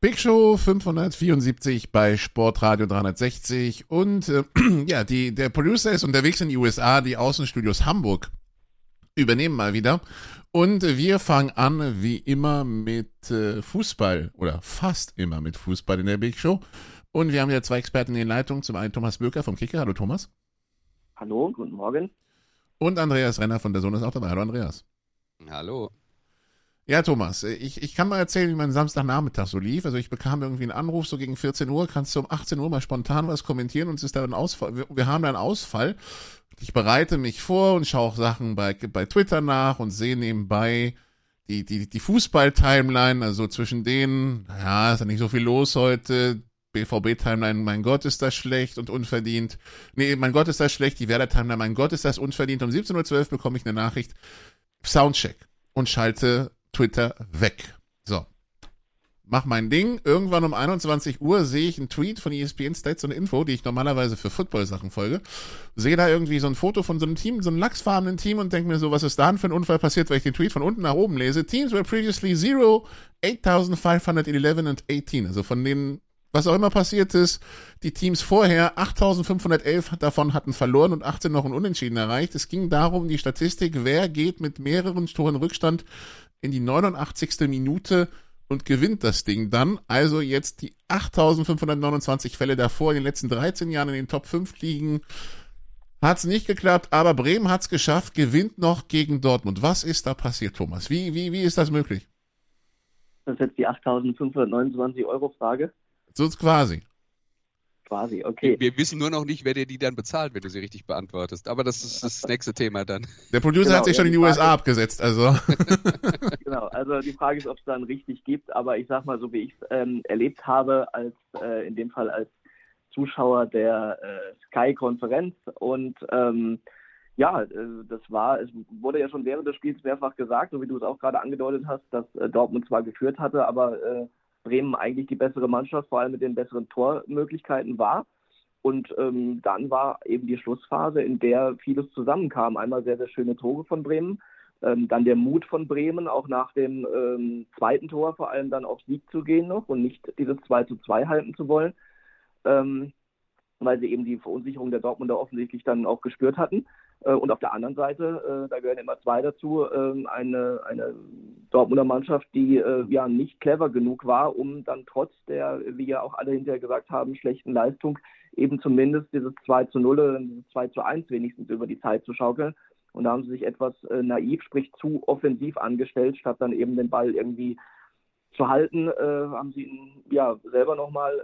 Big Show 574 bei Sportradio 360 und der Producer ist unterwegs in die USA, die Außenstudios Hamburg übernehmen mal wieder und wir fangen an wie immer mit Fußball oder fast immer mit Fußball in der Big Show und wir haben ja zwei Experten in den Leitungen, zum einen Thomas Böker vom Kicker, hallo Thomas. Hallo, guten Morgen. Und Andreas Renner von der Sohn ist auch dabei, hallo Andreas. Hallo. Ja, Thomas, ich kann mal erzählen, wie mein Samstagnachmittag so lief. Also ich bekam irgendwie einen Anruf so gegen 14 Uhr, kannst du um 18 Uhr mal spontan was kommentieren und es ist da ein Ausfall. Wir haben da einen Ausfall. Ich bereite mich vor und schaue auch Sachen bei Twitter nach und sehe nebenbei die Fußball-Timeline, also zwischen denen, ja, ist ja nicht so viel los heute. BVB-Timeline, mein Gott, ist das schlecht und unverdient. Nee, mein Gott, ist das schlecht. Die Werder-Timeline, mein Gott, ist das unverdient. Um 17.12 Uhr bekomme ich eine Nachricht, Soundcheck und schalte Twitter weg. So. Mach mein Ding. Irgendwann um 21 Uhr sehe ich einen Tweet von ESPN Stats und Info, die ich normalerweise für Football-Sachen folge. Sehe da irgendwie so ein Foto von so einem Team, so einem lachsfarbenen Team und denke mir so, was ist da denn für ein Unfall passiert, weil ich den Tweet von unten nach oben lese. Teams were previously 0, 8,511 und 18. Also von denen, was auch immer passiert ist, die Teams vorher, 8.511 davon hatten verloren und 18 noch ein Unentschieden erreicht. Es ging darum, die Statistik, wer geht mit mehreren Toren Rückstand in die 89. Minute und gewinnt das Ding dann. Also jetzt die 8.529 Fälle davor in den letzten 13 Jahren in den Top 5 liegen. Hat es nicht geklappt, aber Bremen hat es geschafft, gewinnt noch gegen Dortmund. Was ist da passiert, Thomas? Wie ist das möglich? Das ist jetzt die 8.529 Euro Frage. So quasi. Quasi, okay. Wir wissen nur noch nicht, wer dir die dann bezahlt, wenn du sie richtig beantwortest. Aber das ist das nächste Thema dann. Der Producer hat sich schon in die USA abgesetzt, also. Genau, also die Frage ist, ob es dann richtig gibt, aber ich sag mal, so wie ich es erlebt habe, in dem Fall als Zuschauer der Sky-Konferenz und es wurde ja schon während des Spiels mehrfach gesagt, so wie du es auch gerade angedeutet hast, dass Dortmund zwar geführt hatte, aber Bremen eigentlich die bessere Mannschaft, vor allem mit den besseren Tormöglichkeiten war. Und dann war eben die Schlussphase, in der vieles zusammenkam. Einmal sehr, sehr schöne Tore von Bremen, dann der Mut von Bremen, auch nach dem zweiten Tor vor allem dann auf Sieg zu gehen noch und nicht dieses 2:2 halten zu wollen, weil sie eben die Verunsicherung der Dortmunder offensichtlich dann auch gespürt hatten. Und auf der anderen Seite, da gehören immer zwei dazu, eine Dortmunder Mannschaft, die nicht clever genug war, um dann trotz der, wie ja auch alle hinterher gesagt haben, schlechten Leistung eben zumindest dieses 2:0 oder dieses 2:1 wenigstens über die Zeit zu schaukeln. Und da haben sie sich etwas naiv, sprich zu offensiv angestellt, statt dann eben den Ball irgendwie zu halten, haben sie ihn selber nochmal.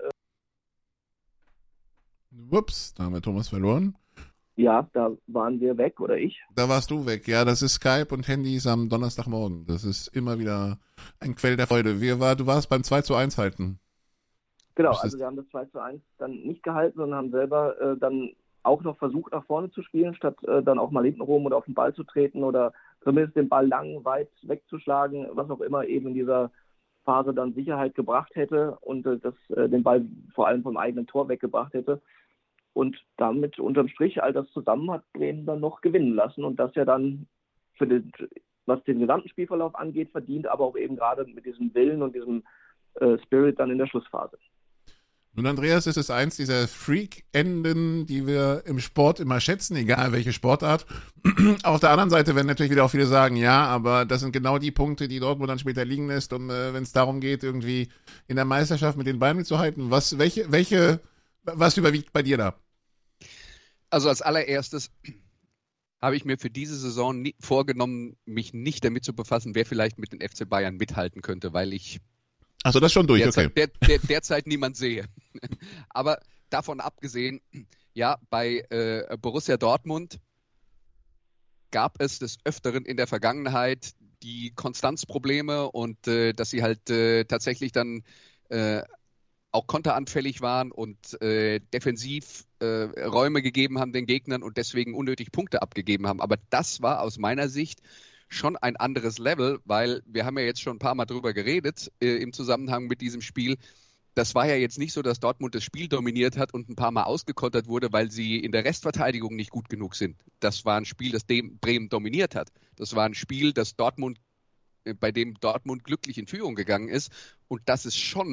Ups, da haben wir Thomas verloren. Ja, da waren wir weg, oder ich? Da warst du weg. Ja, das ist Skype und Handys am Donnerstagmorgen. Das ist immer wieder ein Quell der Freude. Du warst beim 2:1 halten. Genau, also wir haben das 2:1 dann nicht gehalten, sondern haben selber dann auch noch versucht, nach vorne zu spielen, statt dann auch mal hinten rum oder auf den Ball zu treten oder zumindest den Ball lang, weit wegzuschlagen, was auch immer eben in dieser Phase dann Sicherheit gebracht hätte und den Ball vor allem vom eigenen Tor weggebracht hätte. Und damit unterm Strich all das zusammen hat Bremen dann noch gewinnen lassen und das ja dann was den gesamten Spielverlauf angeht, verdient, aber auch eben gerade mit diesem Willen und diesem Spirit dann in der Schlussphase. Nun, Andreas, es ist eins dieser Freak-Enden, die wir im Sport immer schätzen, egal welche Sportart. Auf der anderen Seite werden natürlich wieder auch viele sagen, ja, aber das sind genau die Punkte, die Dortmund dann später liegen lässt, wenn es darum geht, irgendwie in der Meisterschaft mit den Beinen mitzuhalten. Was überwiegt bei dir da? Also als allererstes habe ich mir für diese Saison vorgenommen, mich nicht damit zu befassen, wer vielleicht mit den FC Bayern mithalten könnte, weil ich Achso, das ist schon durch, derzeit niemand sehe. Aber davon abgesehen, ja, bei Borussia Dortmund gab es des Öfteren in der Vergangenheit die Konstanzprobleme und dass sie halt tatsächlich dann auch konteranfällig waren und defensiv Räume gegeben haben den Gegnern und deswegen unnötig Punkte abgegeben haben. Aber das war aus meiner Sicht schon ein anderes Level, weil wir haben ja jetzt schon ein paar Mal drüber geredet im Zusammenhang mit diesem Spiel. Das war ja jetzt nicht so, dass Dortmund das Spiel dominiert hat und ein paar Mal ausgekontert wurde, weil sie in der Restverteidigung nicht gut genug sind. Das war ein Spiel, das Bremen dominiert hat. Das war ein Spiel, bei dem Dortmund glücklich in Führung gegangen ist. Und das ist schon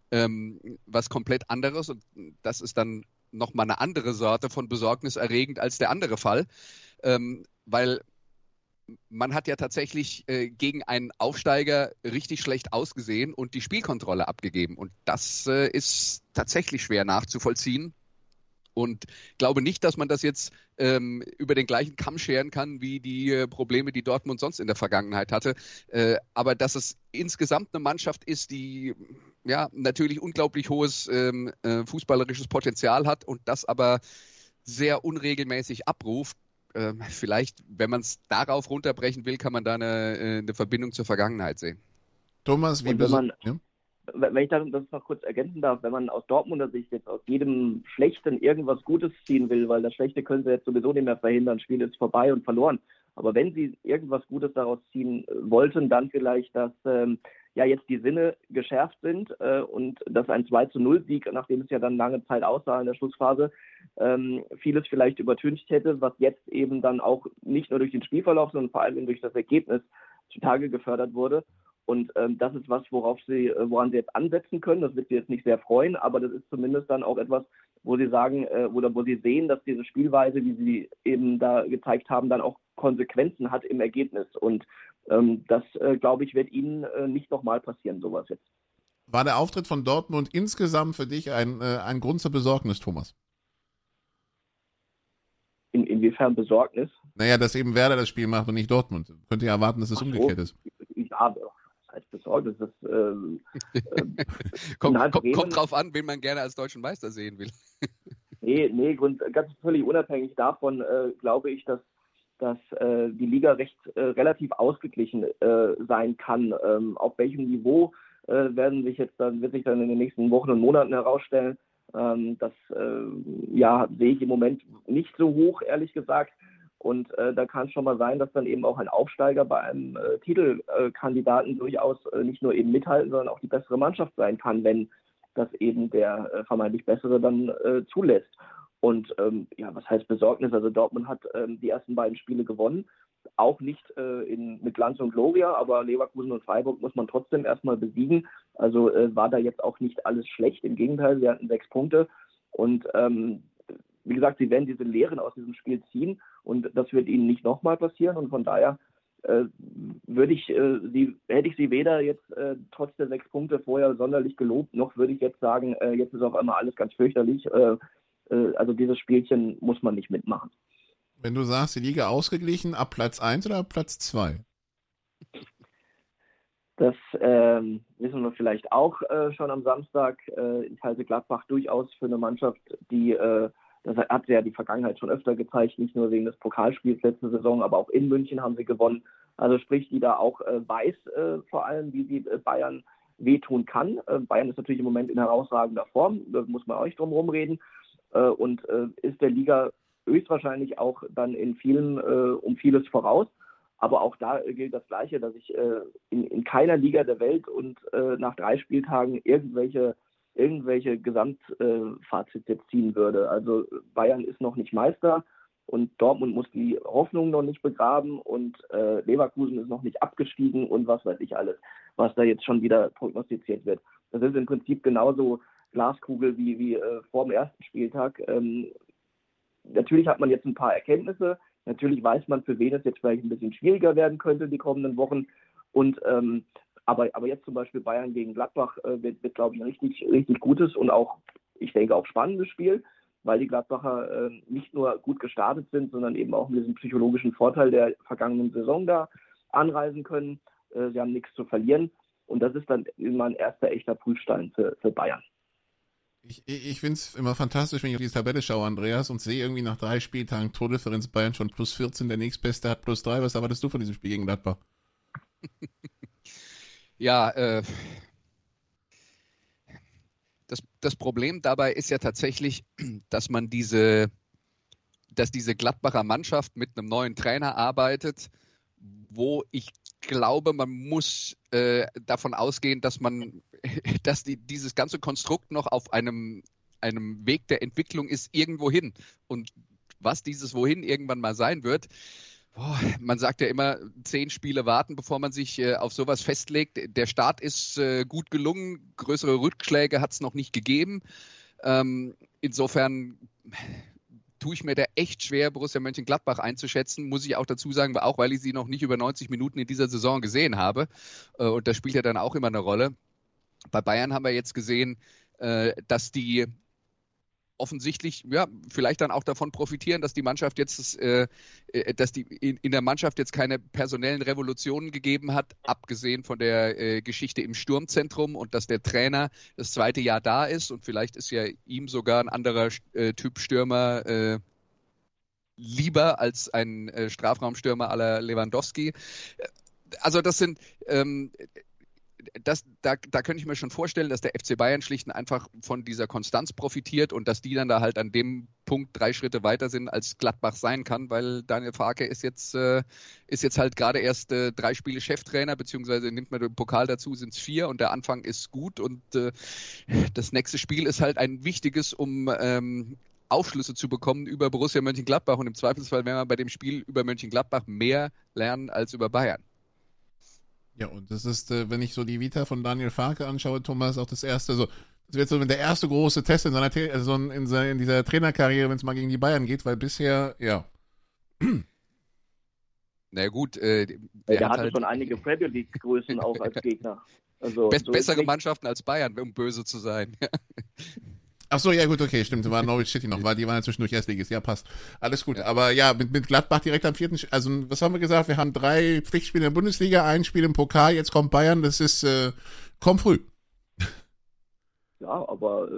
was komplett anderes und das ist dann nochmal eine andere Sorte von besorgniserregend als der andere Fall, weil man hat ja tatsächlich gegen einen Aufsteiger richtig schlecht ausgesehen und die Spielkontrolle abgegeben und das ist tatsächlich schwer nachzuvollziehen. Und glaube nicht, dass man das jetzt über den gleichen Kamm scheren kann, wie die Probleme, die Dortmund sonst in der Vergangenheit hatte. Aber dass es insgesamt eine Mannschaft ist, die ja natürlich unglaublich hohes fußballerisches Potenzial hat und das aber sehr unregelmäßig abruft. Vielleicht, wenn man es darauf runterbrechen will, kann man da eine Verbindung zur Vergangenheit sehen. Thomas, wie wenn ich das noch kurz ergänzen darf, wenn man aus Dortmunder Sicht jetzt aus jedem Schlechten irgendwas Gutes ziehen will, weil das Schlechte können sie jetzt sowieso nicht mehr verhindern, Spiel ist vorbei und verloren. Aber wenn sie irgendwas Gutes daraus ziehen wollten, dann vielleicht, dass jetzt die Sinne geschärft sind und dass ein 2-0-Sieg, nachdem es ja dann lange Zeit aussah in der Schlussphase, vieles vielleicht übertüncht hätte, was jetzt eben dann auch nicht nur durch den Spielverlauf, sondern vor allem durch das Ergebnis zutage gefördert wurde. Und das ist was, woran sie jetzt ansetzen können. Das wird sie jetzt nicht sehr freuen, aber das ist zumindest dann auch etwas, wo sie sagen, oder wo sie sehen, dass diese Spielweise, wie sie eben da gezeigt haben, dann auch Konsequenzen hat im Ergebnis. Und das, glaube ich, wird ihnen nicht nochmal passieren, sowas jetzt. War der Auftritt von Dortmund insgesamt für dich ein Grund zur Besorgnis, Thomas? Inwiefern Besorgnis? Naja, dass eben Werder das Spiel macht und nicht Dortmund. Könnte ja erwarten, dass es umgekehrt ist. Ja, als besorgt ist das. Kommt drauf an, wen man gerne als deutschen Meister sehen will. Nee, ganz völlig unabhängig davon glaube ich, dass die Liga relativ ausgeglichen sein kann. Auf welchem Niveau wird sich dann in den nächsten Wochen und Monaten herausstellen. Das sehe ich im Moment nicht so hoch, ehrlich gesagt. Und da kann es schon mal sein, dass dann eben auch ein Aufsteiger bei einem Titelkandidaten durchaus nicht nur eben mithalten, sondern auch die bessere Mannschaft sein kann, wenn das eben der vermeintlich bessere dann zulässt. Und was heißt Besorgnis? Also Dortmund hat die ersten beiden Spiele gewonnen, auch nicht mit Glanz und Gloria, aber Leverkusen und Freiburg muss man trotzdem erstmal besiegen. Also war da jetzt auch nicht alles schlecht, im Gegenteil, sie hatten 6 Punkte und wie gesagt, sie werden diese Lehren aus diesem Spiel ziehen und das wird ihnen nicht nochmal passieren und von daher hätte ich sie weder jetzt trotz der 6 Punkte vorher sonderlich gelobt, noch würde ich jetzt sagen, jetzt ist auf einmal alles ganz fürchterlich. Also dieses Spielchen muss man nicht mitmachen. Wenn du sagst, die Liga ausgeglichen, ab Platz 1 oder ab Platz 2? Das wissen wir vielleicht auch schon am Samstag. Ich halte Gladbach durchaus für eine Mannschaft, die das hat ja die Vergangenheit schon öfter gezeigt, nicht nur wegen des Pokalspiels letzte Saison, aber auch in München haben sie gewonnen. Also sprich, die da auch weiß vor allem, wie sie Bayern wehtun kann. Bayern ist natürlich im Moment in herausragender Form, da muss man auch nicht drum herum reden und ist der Liga höchstwahrscheinlich auch dann in vielen um vieles voraus. Aber auch da gilt das Gleiche, dass ich in keiner Liga der Welt und nach 3 Spieltagen irgendwelche Gesamtfazit jetzt ziehen würde. Also Bayern ist noch nicht Meister und Dortmund muss die Hoffnung noch nicht begraben und Leverkusen ist noch nicht abgestiegen und was weiß ich alles, was da jetzt schon wieder prognostiziert wird. Das ist im Prinzip genauso Glaskugel wie vor dem ersten Spieltag. Natürlich hat man jetzt ein paar Erkenntnisse. Natürlich weiß man, für wen es jetzt vielleicht ein bisschen schwieriger werden könnte die kommenden Wochen. Und aber jetzt zum Beispiel Bayern gegen Gladbach wird glaube ich, ein richtig, richtig gutes und auch, ich denke, auch spannendes Spiel, weil die Gladbacher nicht nur gut gestartet sind, sondern eben auch mit diesem psychologischen Vorteil der vergangenen Saison da anreisen können. Sie haben nichts zu verlieren. Und das ist dann immer ein erster echter Prüfstein für Bayern. Ich finde es immer fantastisch, wenn ich auf die Tabelle schaue, Andreas, und sehe irgendwie nach 3 Spieltagen Tordifferenz Bayern schon plus 14, der nächstbeste hat plus 3. Was erwartest du von diesem Spiel gegen Gladbach? Ja, das Problem dabei ist ja tatsächlich, dass diese Gladbacher Mannschaft mit einem neuen Trainer arbeitet, wo ich glaube, man muss davon ausgehen, dass dieses ganze Konstrukt noch auf einem Weg der Entwicklung ist irgendwo hin. Und was dieses Wohin irgendwann mal sein wird, Man sagt ja immer, 10 Spiele warten, bevor man sich auf sowas festlegt. Der Start ist gut gelungen, größere Rückschläge hat es noch nicht gegeben. Insofern tue ich mir da echt schwer, Borussia Mönchengladbach einzuschätzen, muss ich auch dazu sagen, auch weil ich sie noch nicht über 90 Minuten in dieser Saison gesehen habe. Und das spielt ja dann auch immer eine Rolle. Bei Bayern haben wir jetzt gesehen, dass die offensichtlich, ja, vielleicht dann auch davon profitieren, dass die Mannschaft jetzt, dass die in der Mannschaft jetzt keine personellen Revolutionen gegeben hat, abgesehen von der Geschichte im Sturmzentrum und dass der Trainer das zweite Jahr da ist und vielleicht ist ja ihm sogar ein anderer Typ Stürmer lieber als ein Strafraumstürmer à la Lewandowski. Also das sind da könnte ich mir schon vorstellen, dass der FC Bayern schlicht und einfach von dieser Konstanz profitiert und dass die dann da halt an dem Punkt 3 Schritte weiter sind, als Gladbach sein kann, weil Daniel Farke ist jetzt halt gerade erst 3 Spiele Cheftrainer, beziehungsweise nimmt man den Pokal dazu, sind es 4 und der Anfang ist gut und das nächste Spiel ist halt ein wichtiges, um Aufschlüsse zu bekommen über Borussia Mönchengladbach und im Zweifelsfall werden wir bei dem Spiel über Mönchengladbach mehr lernen als über Bayern. Ja, und das ist, wenn ich so die Vita von Daniel Farke anschaue, Thomas, auch das erste, das wird so der erste große Test in seiner in dieser Trainerkarriere, wenn es mal gegen die Bayern geht, weil bisher, ja. Na gut, der hatte halt schon einige Premier League-Größen auch als Gegner. Also, bessere Mannschaften als Bayern, um böse zu sein. Ach so, ja gut, okay, stimmt, war Norwich City noch, weil die waren ja zwischendurch Erstligist, ja passt, alles gut, ja. Aber ja, mit Gladbach direkt am 4., also was haben wir gesagt, wir haben 3 Pflichtspiele in der Bundesliga, 1 Spiel im Pokal, jetzt kommt Bayern, das ist, kommt früh. Ja, aber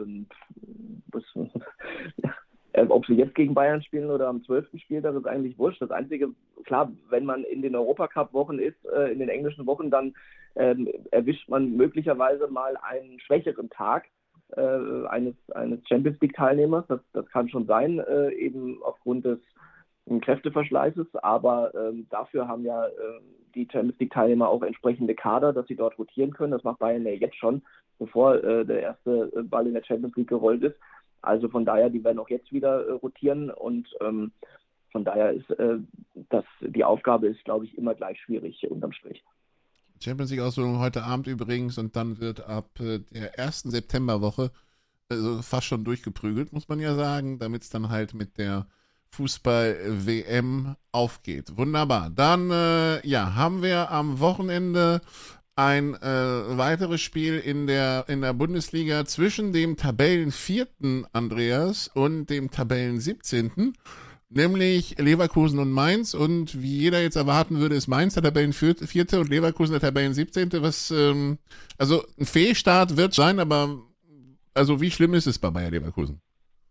ob sie jetzt gegen Bayern spielen oder am 12. Spieltag ist eigentlich wurscht. Das Einzige, klar, wenn man in den Europacup-Wochen ist, in den englischen Wochen, dann erwischt man möglicherweise mal einen schwächeren Tag eines Champions League-Teilnehmers. Das kann schon sein, eben aufgrund des Kräfteverschleißes, aber dafür haben ja die Champions League-Teilnehmer auch entsprechende Kader, dass sie dort rotieren können. Das macht Bayern ja jetzt schon, bevor der erste Ball in der Champions League gerollt ist. Also von daher, die werden auch jetzt wieder rotieren und von daher ist die Aufgabe ist, glaube ich, immer gleich schwierig unterm Strich. Champions League-Auslosung heute Abend übrigens und dann wird ab der ersten Septemberwoche fast schon durchgeprügelt, muss man ja sagen, damit es dann halt mit der Fußball-WM aufgeht. Wunderbar. Dann haben wir am Wochenende ein weiteres Spiel in der Bundesliga zwischen dem Tabellenvierten Andreas und dem Tabellen 17. Nämlich Leverkusen und Mainz und wie jeder jetzt erwarten würde, ist Mainz der Tabellenvierte und Leverkusen der Tabellen 17. Also ein Fehlstart wird sein, aber also wie schlimm ist es bei Bayer Leverkusen?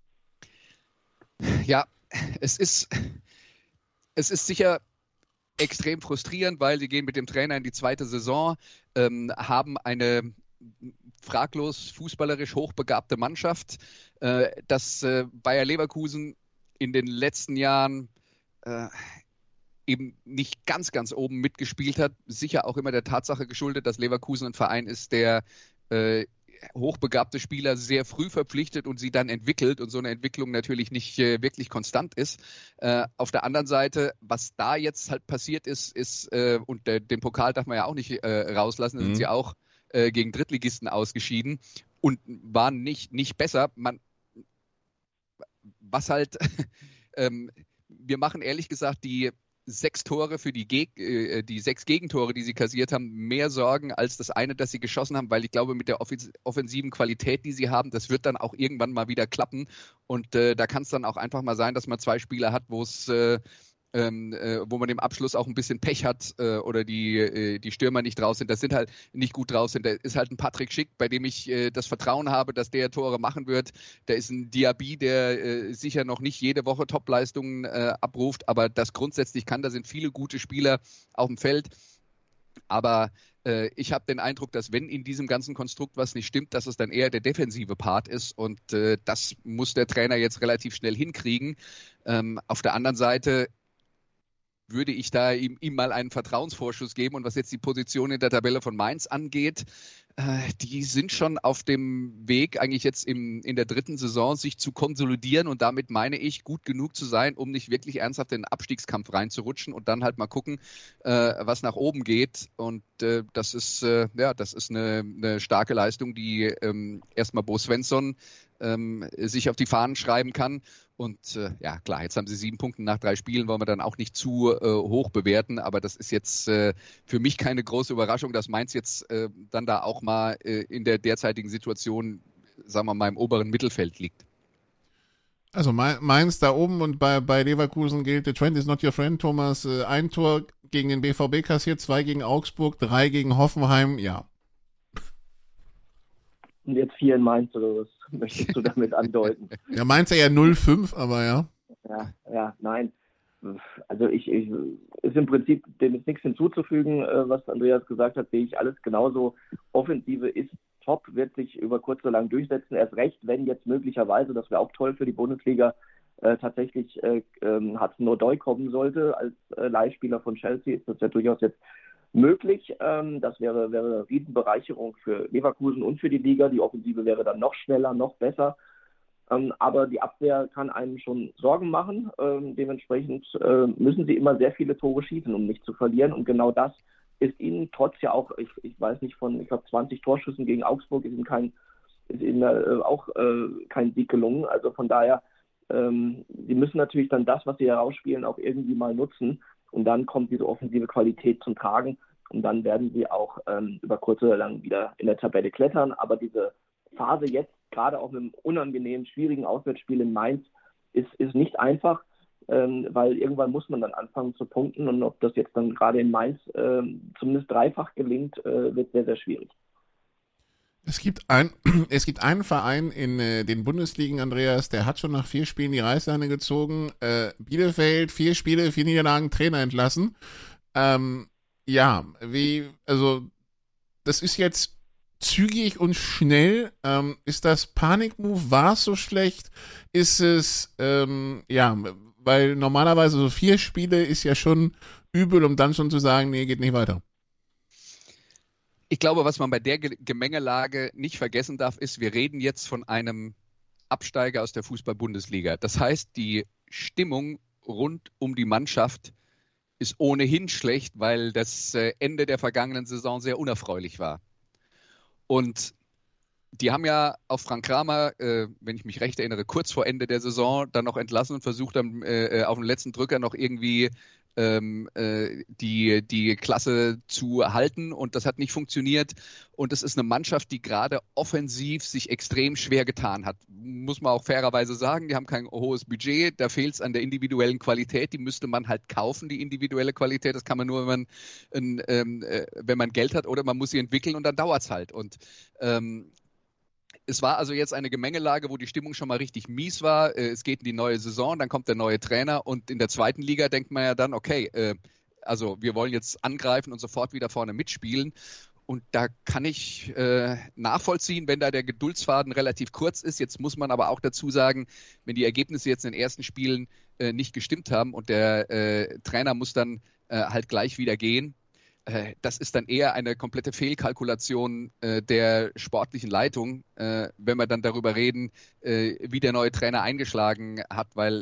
Ja, es ist sicher extrem frustrierend, weil sie gehen mit dem Trainer in die zweite Saison, haben eine fraglos fußballerisch hochbegabte Mannschaft, dass Bayer Leverkusen in den letzten Jahren eben nicht ganz, ganz oben mitgespielt hat. Sicher auch immer der Tatsache geschuldet, dass Leverkusen ein Verein ist, der hochbegabte Spieler sehr früh verpflichtet und sie dann entwickelt und so eine Entwicklung natürlich nicht wirklich konstant ist. Auf der anderen Seite, was da jetzt halt passiert ist und den Pokal darf man ja auch nicht rauslassen, da sind sie auch gegen Drittligisten ausgeschieden und waren nicht besser. Wir machen ehrlich gesagt die 6 Tore für die 6 Gegentore, die sie kassiert haben, mehr Sorgen als das eine, das sie geschossen haben, weil ich glaube, mit der offensiven Qualität, die sie haben, das wird dann auch irgendwann mal wieder klappen und da kann es dann auch einfach mal sein, dass man 2 Spieler hat, wo man im Abschluss auch ein bisschen Pech hat oder die Stürmer nicht draus sind. Das sind halt nicht gut draus sind. Da ist halt ein Patrick Schick, bei dem ich das Vertrauen habe, dass der Tore machen wird. Da ist ein Diaby, der sicher noch nicht jede Woche Topleistungen abruft, aber das grundsätzlich kann. Da sind viele gute Spieler auf dem Feld. Aber ich habe den Eindruck, dass wenn in diesem ganzen Konstrukt was nicht stimmt, dass es dann eher der defensive Part ist und das muss der Trainer jetzt relativ schnell hinkriegen. Auf der anderen Seite würde ich da ihm mal einen Vertrauensvorschuss geben. Und was jetzt die Position in der Tabelle von Mainz angeht, Die sind schon auf dem Weg, eigentlich jetzt in der dritten Saison sich zu konsolidieren, und damit meine ich, gut genug zu sein, um nicht wirklich ernsthaft in den Abstiegskampf reinzurutschen und dann halt mal gucken, was nach oben geht. Und das ist eine starke Leistung, die erstmal Bo Svensson sich auf die Fahnen schreiben kann. Und ja, klar, jetzt haben sie 7 Punkte nach 3 Spielen, wollen wir dann auch nicht zu hoch bewerten, aber das ist jetzt für mich keine große Überraschung, dass Mainz jetzt dann da auch mal in der derzeitigen Situation, sagen wir mal, im oberen Mittelfeld liegt. Also Mainz da oben, und bei Leverkusen gilt, the trend is not your friend, Thomas. 1 Tor gegen den BVB kassiert, 2 gegen Augsburg, 3 gegen Hoffenheim, ja. Und jetzt 4 in Mainz, oder was möchtest du damit andeuten? Ja, Mainz ja 0-5, aber ja. Ja, nein. Also ist im Prinzip, dem ist nichts hinzuzufügen, was Andreas gesagt hat, sehe ich alles genauso. Offensive ist top, wird sich über kurz oder lang durchsetzen, erst recht, wenn jetzt möglicherweise, das wäre auch toll für die Bundesliga, tatsächlich Hudson-Odoi kommen sollte als Leihspieler von Chelsea, ist das ja durchaus jetzt möglich. Das wäre eine Riesenbereicherung für Leverkusen und für die Liga. Die Offensive wäre dann noch schneller, noch besser. Aber die Abwehr kann einem schon Sorgen machen. Dementsprechend müssen sie immer sehr viele Tore schießen, um nicht zu verlieren. Und genau das ist ihnen trotz ja auch, ich weiß nicht, von, ich glaube, 20 Torschüssen gegen Augsburg ist ihnen auch kein Sieg gelungen. Also von daher, sie müssen natürlich dann das, was sie herausspielen, auch irgendwie mal nutzen. Und dann kommt diese offensive Qualität zum Tragen. Und dann werden sie auch über kurz oder lang wieder in der Tabelle klettern. Aber diese Phase jetzt, gerade auch mit einem unangenehmen, schwierigen Auswärtsspiel in Mainz, ist nicht einfach, weil irgendwann muss man dann anfangen zu punkten. Und ob das jetzt dann gerade in Mainz zumindest dreifach gelingt, wird sehr, sehr schwierig. Es gibt einen Verein in den Bundesligen, Andreas, der hat schon nach 4 Spielen die Reißleine gezogen. Bielefeld, 4 Spiele, 4 Niederlagen, Trainer entlassen. Also das ist jetzt zügig und schnell. Ist das Panikmove? War es so schlecht? Ist es, weil normalerweise so 4 Spiele ist ja schon übel, um dann schon zu sagen, nee, geht nicht weiter. Ich glaube, was man bei der Gemengelage nicht vergessen darf, ist, wir reden jetzt von einem Absteiger aus der Fußball-Bundesliga. Das heißt, die Stimmung rund um die Mannschaft ist ohnehin schlecht, weil das Ende der vergangenen Saison sehr unerfreulich war. Und die haben ja auf Frank Kramer, wenn ich mich recht erinnere, kurz vor Ende der Saison dann noch entlassen und versucht dann auf den letzten Drücker noch irgendwie die Klasse zu halten, und das hat nicht funktioniert. Und es ist eine Mannschaft, die gerade offensiv sich extrem schwer getan hat. Muss man auch fairerweise sagen, die haben kein hohes Budget, da fehlt es an der individuellen Qualität, die müsste man halt kaufen, die individuelle Qualität. Das kann man nur, wenn man Geld hat, oder man muss sie entwickeln, und dann dauert es halt. Und es war also jetzt eine Gemengelage, wo die Stimmung schon mal richtig mies war. Es geht in die neue Saison, dann kommt der neue Trainer, und in der zweiten Liga denkt man ja dann, okay, also wir wollen jetzt angreifen und sofort wieder vorne mitspielen. Und da kann ich nachvollziehen, wenn da der Geduldsfaden relativ kurz ist. Jetzt muss man aber auch dazu sagen, wenn die Ergebnisse jetzt in den ersten Spielen nicht gestimmt haben und der Trainer muss dann halt gleich wieder gehen, das ist dann eher eine komplette Fehlkalkulation der sportlichen Leitung, wenn wir dann darüber reden, wie der neue Trainer eingeschlagen hat, weil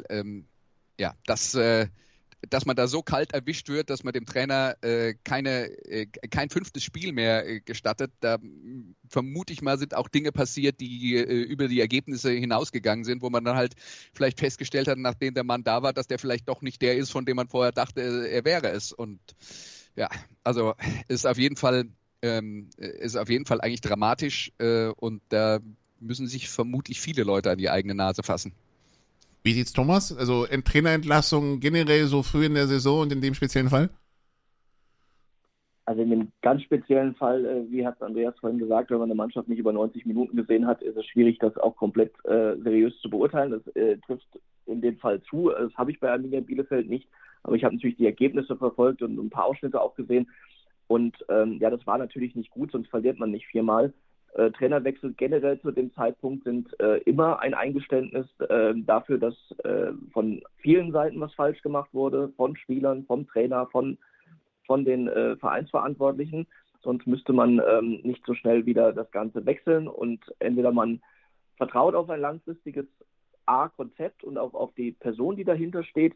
dass man da so kalt erwischt wird, dass man dem Trainer kein 5. Spiel mehr gestattet, da vermute ich mal, sind auch Dinge passiert, die über die Ergebnisse hinausgegangen sind, wo man dann halt vielleicht festgestellt hat, nachdem der Mann da war, dass der vielleicht doch nicht der ist, von dem man vorher dachte, er wäre es. Und ja, also ist auf jeden Fall eigentlich dramatisch, und da müssen sich vermutlich viele Leute an die eigene Nase fassen. Wie sieht's, Thomas? Also Trainerentlassung generell so früh in der Saison und in dem speziellen Fall? Also in dem ganz speziellen Fall, wie hat Andreas vorhin gesagt, wenn man eine Mannschaft nicht über 90 Minuten gesehen hat, ist es schwierig, das auch komplett seriös zu beurteilen. Das trifft in dem Fall zu. Das habe ich bei Arminia Bielefeld nicht. Aber ich habe natürlich die Ergebnisse verfolgt und ein paar Ausschnitte auch gesehen. Und das war natürlich nicht gut, sonst verliert man nicht 4-mal. Trainerwechsel generell zu dem Zeitpunkt sind immer ein Eingeständnis dafür, dass von vielen Seiten was falsch gemacht wurde, von Spielern, vom Trainer, von den Vereinsverantwortlichen, sonst müsste man nicht so schnell wieder das Ganze wechseln und entweder man vertraut auf ein langfristiges Konzept und auch auf die Person, die dahinter steht,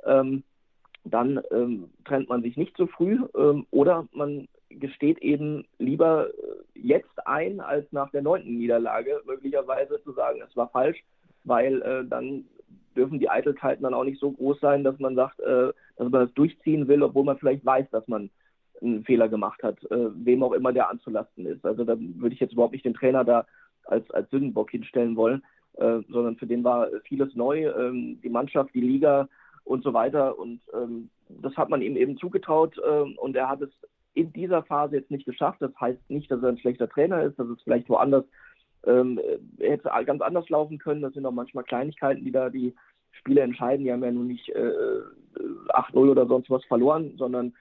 dann trennt man sich nicht so früh oder man gesteht eben lieber jetzt ein, als nach der 9. Niederlage möglicherweise zu sagen, es war falsch, weil dann dürfen die Eitelkeiten dann auch nicht so groß sein, dass man sagt, dass man das durchziehen will, obwohl man vielleicht weiß, dass man einen Fehler gemacht hat, wem auch immer der anzulasten ist. Also da würde ich jetzt überhaupt nicht den Trainer da als Sündenbock hinstellen wollen, sondern für den war vieles neu, die Mannschaft, die Liga und so weiter. Und das hat man ihm eben zugetraut und er hat es in dieser Phase jetzt nicht geschafft. Das heißt nicht, dass er ein schlechter Trainer ist, dass es vielleicht woanders hätte ganz anders laufen können. Das sind auch manchmal Kleinigkeiten, die da die Spiele entscheiden. Die haben ja nun nicht 8-0 oder sonst was verloren, sondern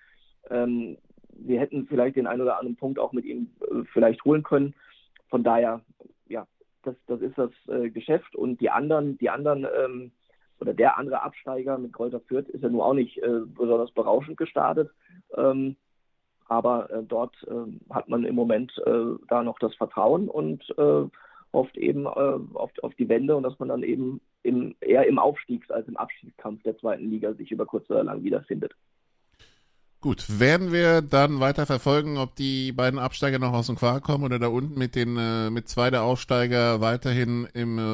sie hätten vielleicht den einen oder anderen Punkt auch mit ihm vielleicht holen können. Von daher, ja, das ist das Geschäft. Und die anderen oder der andere Absteiger mit Greuther Fürth ist ja nun auch nicht besonders berauschend gestartet. Aber dort hat man im Moment da noch das Vertrauen und hofft eben auf die Wende und dass man dann eben eher im Aufstiegs- als im Abstiegskampf der 2. Liga sich über kurz oder lang wiederfindet. Gut, werden wir dann weiter verfolgen, ob die beiden Absteiger noch aus dem Quark kommen oder da unten mit 2 der Aufsteiger weiterhin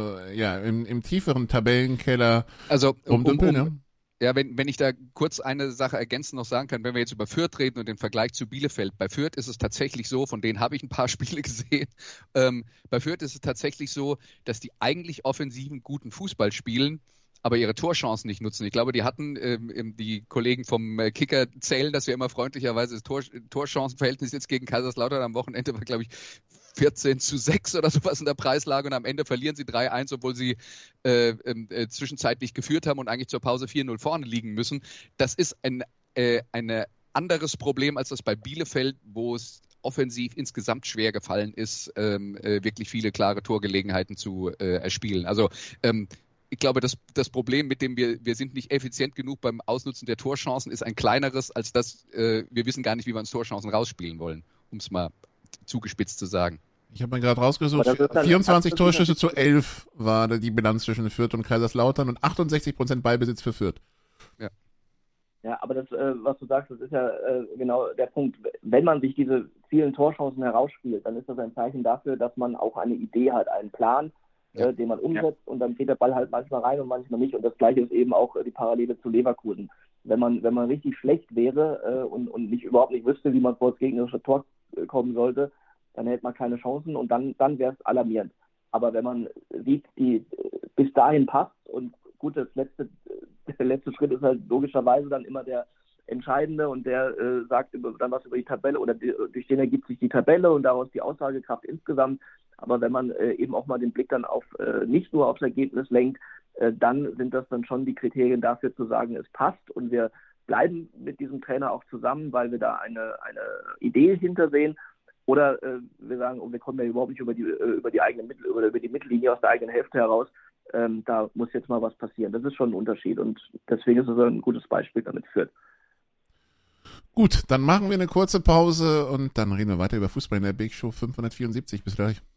im tieferen Tabellenkeller rumdümpeln? Ja, wenn ich da kurz eine Sache ergänzend noch sagen kann, wenn wir jetzt über Fürth reden und den Vergleich zu Bielefeld. Bei Fürth ist es tatsächlich so, von denen habe ich ein paar Spiele gesehen, bei Fürth ist es tatsächlich so, dass die eigentlich offensiven guten Fußball spielen, aber ihre Torchancen nicht nutzen. Ich glaube, die hatten, die Kollegen vom Kicker zählen das ja immer freundlicherweise, das Torchancenverhältnis jetzt gegen Kaiserslautern am Wochenende war, glaube ich, 14-6 oder sowas in der Preislage und am Ende verlieren sie 3-1, obwohl sie zwischenzeitlich geführt haben und eigentlich zur Pause 4-0 vorne liegen müssen. Das ist ein anderes Problem als das bei Bielefeld, wo es offensiv insgesamt schwer gefallen ist, wirklich viele klare Torgelegenheiten zu erspielen. Also ich glaube, das Problem, mit dem wir sind nicht effizient genug beim Ausnutzen der Torchancen, ist ein kleineres, als dass wir wissen gar nicht, wie wir uns Torchancen rausspielen wollen, um es mal zugespitzt zu sagen. Ich habe mir gerade rausgesucht, 24 Torschüsse zu 11 war die Bilanz zwischen Fürth und Kaiserslautern und 68% Ballbesitz für Fürth. Ja, aber das, was du sagst, das ist ja genau der Punkt. Wenn man sich diese vielen Torchancen herausspielt, dann ist das ein Zeichen dafür, dass man auch eine Idee hat, einen Plan, den man umsetzt und dann geht der Ball halt manchmal rein und manchmal nicht. Und das Gleiche ist eben auch die Parallele zu Leverkusen. Wenn man richtig schlecht wäre und überhaupt nicht wüsste, wie man vor das gegnerische Tor kommen sollte, dann hätte man keine Chancen und dann wäre es alarmierend. Aber wenn man sieht, die bis dahin passt und gut, der letzte Schritt ist halt logischerweise dann immer der entscheidende und der sagt dann was über die Tabelle oder durch den ergibt sich die Tabelle und daraus die Aussagekraft insgesamt. Aber wenn man eben auch mal den Blick dann auf nicht nur aufs Ergebnis lenkt, dann sind das dann schon die Kriterien dafür zu sagen, es passt und wir bleiben mit diesem Trainer auch zusammen, weil wir da eine Idee hintersehen. Oder wir sagen, wir kommen ja überhaupt nicht über die eigene über die Mittellinie aus der eigenen Hälfte heraus. Da muss jetzt mal was passieren. Das ist schon ein Unterschied und deswegen ist es ein gutes Beispiel, damit Fürth. Gut, dann machen wir eine kurze Pause und dann reden wir weiter über Fußball in der Big Show 574. Bis gleich.